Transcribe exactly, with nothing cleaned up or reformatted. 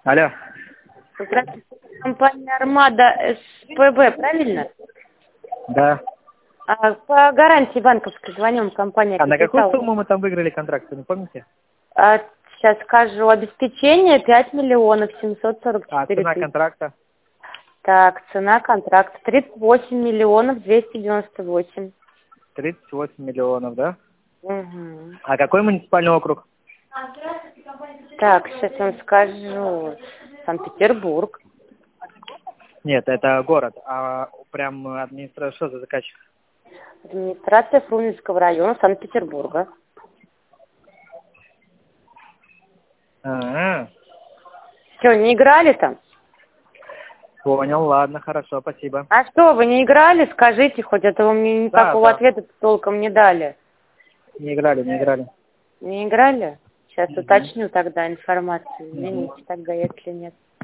Алло. Здравствуйте, компания «Армада» СПБ, правильно? Да. А, по гарантии банковской звоним, компания А на какую «Капитал». сумму мы там выиграли контракт, вы не помните? А, сейчас скажу. Обеспечение пять миллионов семьсот сорок А четыре цена тысячи. контракта? Так, цена контракта тридцать восемь миллионов двести девяносто восемь. тридцать восемь миллионов, да? Угу. А какой муниципальный округ? Так, сейчас вам скажу. Санкт-Петербург. Нет, это город. А прям администрация, что за заказчик? Администрация Фрунзенского района Санкт-Петербурга. А, Что, не играли там? понял, ладно, хорошо, спасибо. А что, вы не играли? Скажите хоть, а то вы мне никакого Да, да. ответа толком не дали. Не играли, не играли. Не играли? Сейчас Мгм. уточню тогда информацию. Мгм. Извините тогда, если нет.